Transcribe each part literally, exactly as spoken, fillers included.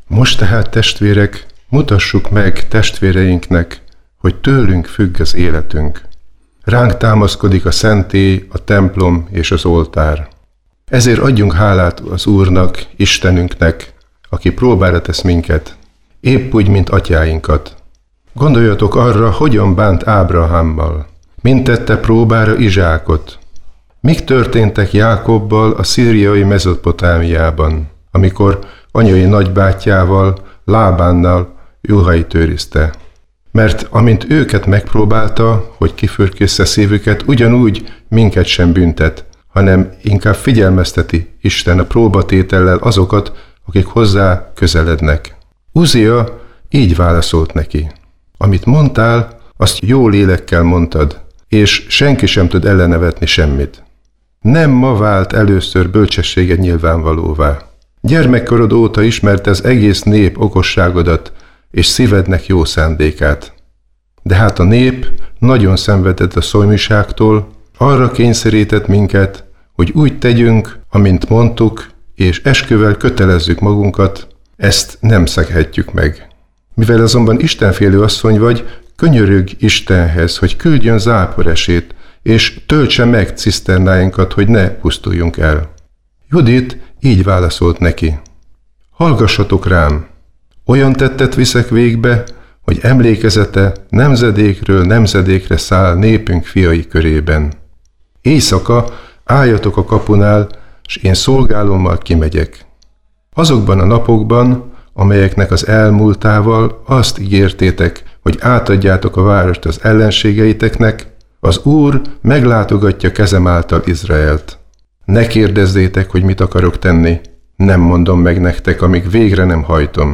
Most tehát, testvérek, mutassuk meg testvéreinknek, hogy tőlünk függ az életünk. Ránk támaszkodik a szentély, a templom és az oltár. Ezért adjunk hálát az Úrnak, Istenünknek, aki próbára tesz minket, épp úgy, mint atyáinkat. Gondoljatok arra, hogyan bánt Ábrahámmal, mint tette próbára Izsákot. Mik történtek Jákobbal a szíriai Mezopotámiában, amikor anyai nagybátyjával, Lábánnal juhait őrizte. Mert amint őket megpróbálta, hogy kifürkészze szívüket, ugyanúgy minket sem büntet, hanem inkább figyelmezteti Isten a próbatétellel azokat, akik hozzá közelednek. Uzia így válaszolt neki. Amit mondtál, azt jó lélekkel mondtad, és senki sem tud ellenevetni semmit. Nem ma vált először bölcsességed nyilvánvalóvá. Gyermekkorod óta ismerte az egész nép okosságodat és szívednek jó szándékát. De hát a nép nagyon szenvedett a szomjúságtól, arra kényszerített minket, hogy úgy tegyünk, amint mondtuk, és esküvel kötelezzük magunkat, ezt nem szeghetjük meg. Mivel azonban istenfélő asszony vagy, könyörögj Istenhez, hogy küldjön záporesét, és töltse meg ciszternáinkat, hogy ne pusztuljunk el. Judit így válaszolt neki. Hallgassatok rám! Olyan tettet viszek végbe, hogy emlékezete nemzedékről nemzedékre száll népünk fiai körében. Éjszaka álljatok a kapunál, s én szolgálommal kimegyek. Azokban a napokban, amelyeknek az elmúltával azt ígértétek, hogy átadjátok a várost az ellenségeiteknek, az Úr meglátogatja kezem által Izraelt. Ne kérdezzétek, hogy mit akarok tenni, nem mondom meg nektek, amíg végre nem hajtom.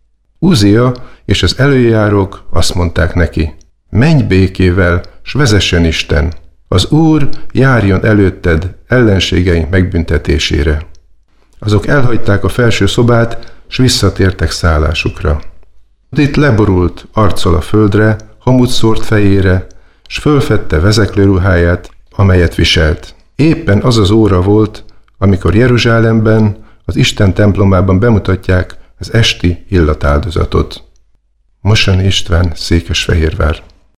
Uzia és az előjárók azt mondták neki, menj békével, s vezessen Isten, az Úr járjon előtted ellenségeink megbüntetésére. Azok elhagyták a felső szobát, s visszatértek szállásukra. Itt leborult arccal a földre, hamut szórt fejére, s fölfedte vezeklőruháját, amelyet viselt. Éppen az az óra volt, amikor Jeruzsálemben, az Isten templomában bemutatják az esti illatáldozatot. Mosani István, Székesfehérvár.